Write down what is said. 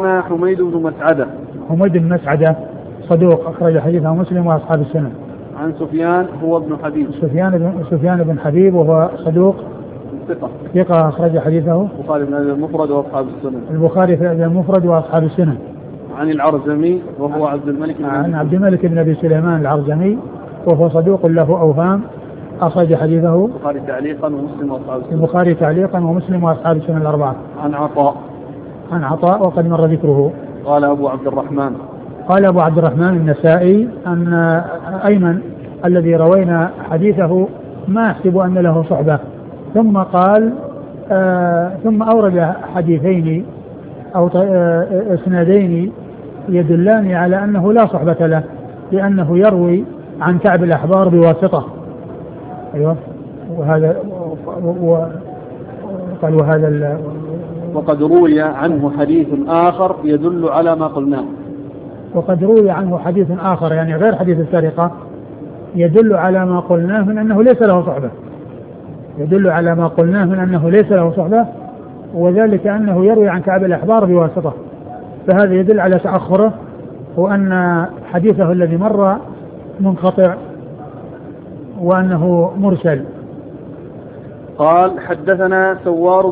أخبرنا حميد بن مسعدة. حميد بن مسعدة صدوق أخرج حديثه مسلم وأصحاب السنن. عن سفيان هو ابن حبيب. سفيان بن حبيب وهو صدوق ثقة أخرج حديثه البخاري في المفرد وأصحاب السنن. البخاري في المفرد وأصحاب السنن. عن العرزمي وهو عبد الملك بن أبي سليمان العرزمي وهو صدوق له أوهام أخرج حديثه البخاري تعليقا ومسلم وأصحاب السنن. البخاري تعليقا ومسلم وأصحاب السنن الأربعة. عن عطاء وقد مر ذكره. قال أبو عبد الرحمن النسائي أن أيمن الذي روينا حديثه ما أحسب أن له صحبة، ثم قال ثم أورد حديثين أو اسنادين يدلان على أنه لا صحبة له، لأنه يروي عن كعب الأحبار بواسطة. أيوة. وهذا قال وقد روي عنه حديث آخر يدل على ما قلناه. وقد روي عنه حديث آخر يعني غير حديث السرقة يدل على ما قلناه من أنه ليس له صحبة، وذلك أنه يروي عن كعب الأحبار بواسطة، فهذا يدل على تأخره وأن حديثه الذي مر منقطع وأنه مرسل. قال حدثنا سوار